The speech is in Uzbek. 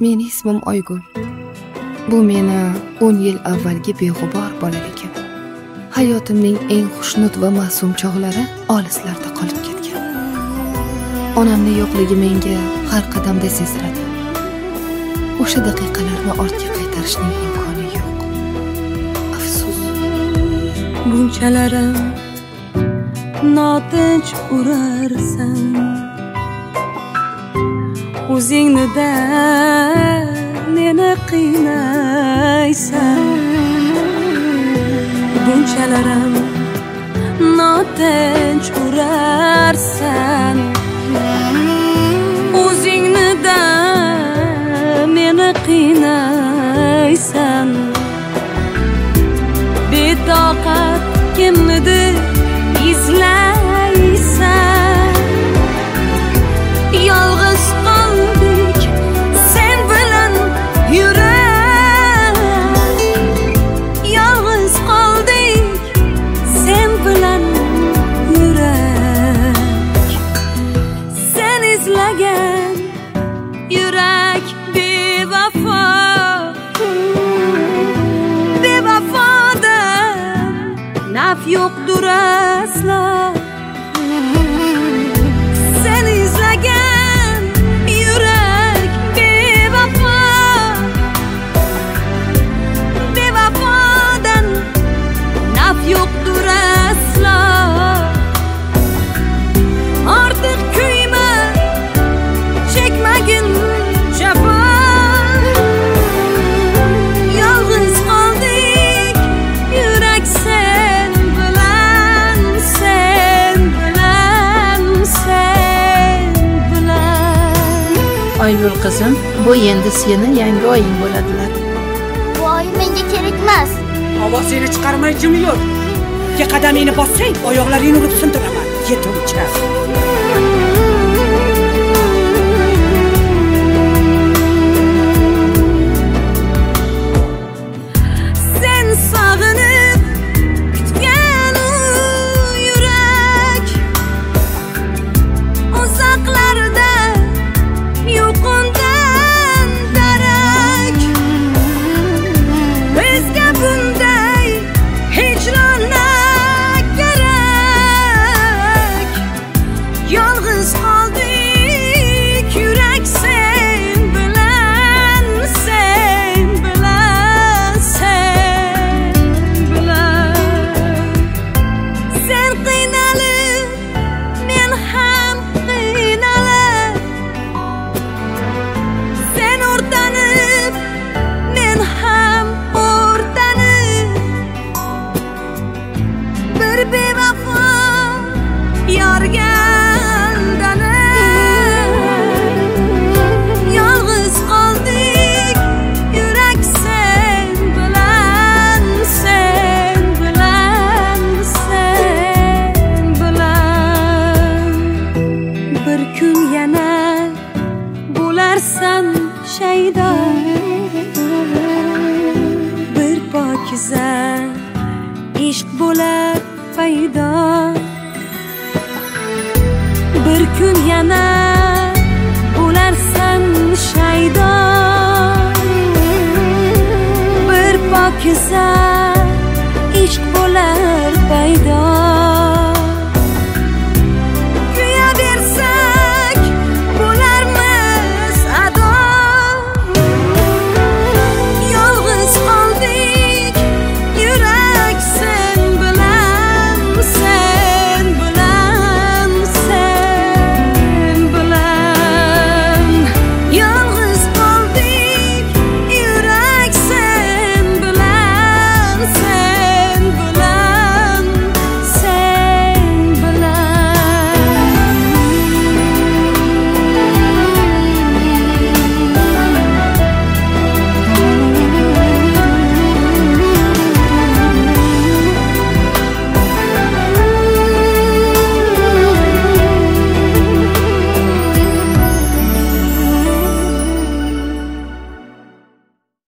Meni ismim Oygul. Bu meni 10 yil avvalgi beg'ubor bolalikim. Hayotimning eng xushnud va ma'sum chog'lari olislarda qolib ketgan. Onamning yo'qligi menga har qadamda seziladi. O'sha daqiqalarni ortga qaytarishning imkoni yo'q. Afsus. Bunchalarim notinch urarsan, o'zingni-da meni qiynaysan. Bunchalarim notinch urarsan, o'zingni-da meni qiynaysan. Betoqat kimnidir izlaysan, yolg'iz qoldik sen bilan yurak, yolg'iz qoldik sen bilan yurak. Sen izlagan yurak bevafo, bevafodan naf yo'qdur aslo. Sen izlagan yurak bevafo, bevafodan naf yo'qdur aslo. Ortiq kuyma, chekmagin jafo. Yolg'iz qoldik yurak sen bilan, sen bilan, sen bilan. Oygul qizim, bu endi seni yangi oying bo'ladilar. Bu oy menga kerak emas. Ovozingni chiqarmay jim yur. Ikki qadamingni bossang, oyoqlaringni urib sindiraman. Yetimcha. Sen sog'inib kutgan u yurak, uzoqlarda yo'q undan darak. Bizga bunday hijron kerak. Yolg'iz qoldik yurak sen bilan, sen bilan, sen bilan. Sen qiynalib men ham qiynalib, sen o'rtanib men ham o'rtanib. Bir bevafo yorga aldanib, yolg'iz qoldik yurak sen bilan, sen bilan, sen bilan. Bir kun yana bo'larsan shaydo, bir pokiza ishq bo'lar paydo. Bir kun yana bo'larsan shaydo, bir pokiza ishq bo'lar paydo.